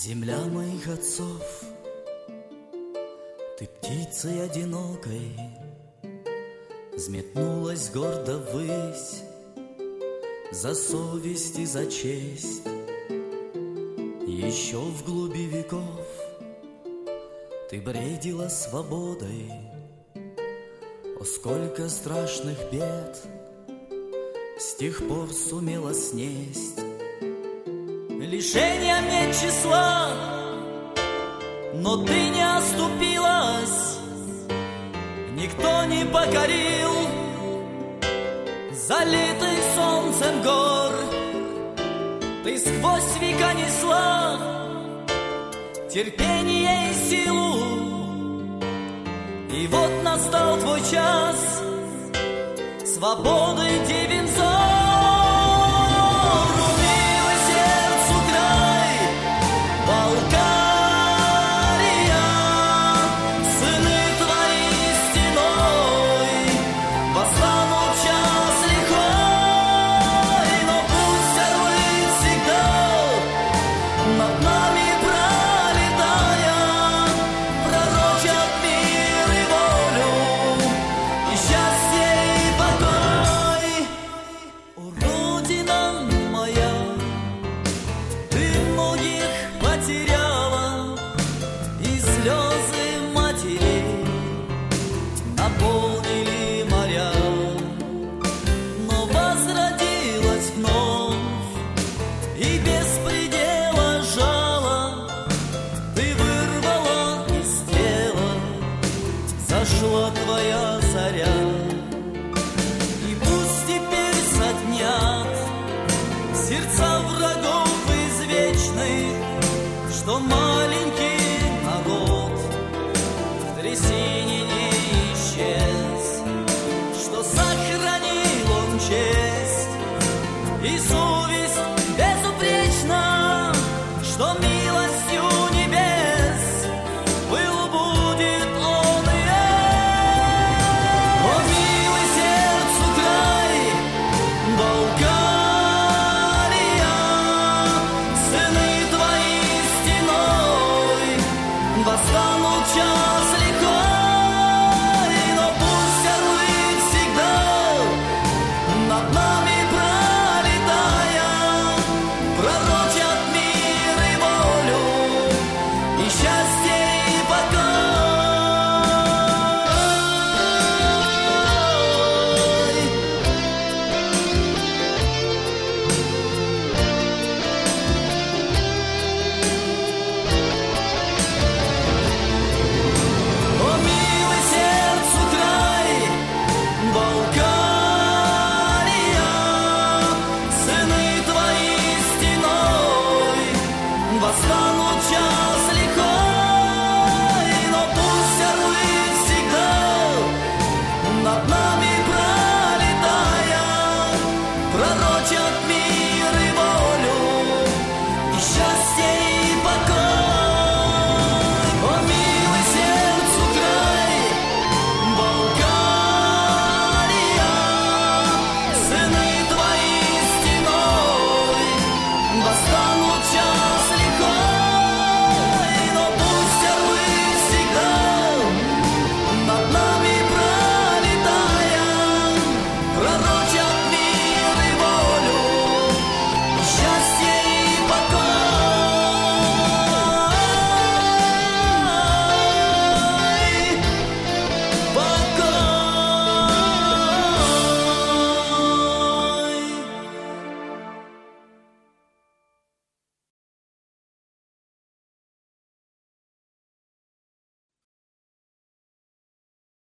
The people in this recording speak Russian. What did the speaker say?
Земля моих отцов, ты птицей одинокой взметнулась гордо ввысь за совесть и за честь. Еще в глуби веков ты бредила свободой. О, сколько страшных бед с тех пор сумела снесть. Лишения нет числа, но ты не оступилась, никто не покорил залитых солнцем гор. Ты сквозь века несла терпение и силу, и вот настал твой час свободы, девин взор. Милый сердцу край, Болгария, сыны твои стеной восстанут в час лихой, но пусть орлы всегда над нами пролетая пророчат мир и волю, и счастье, и покой. О, Родина моя, ты многих потеряла, и слезы матерей наполнили моря, но возродилась вновь, и без предела жала ты вырвала из тела, зашла твоя заря. И пусть теперь сотнят сердца врагов извечных, что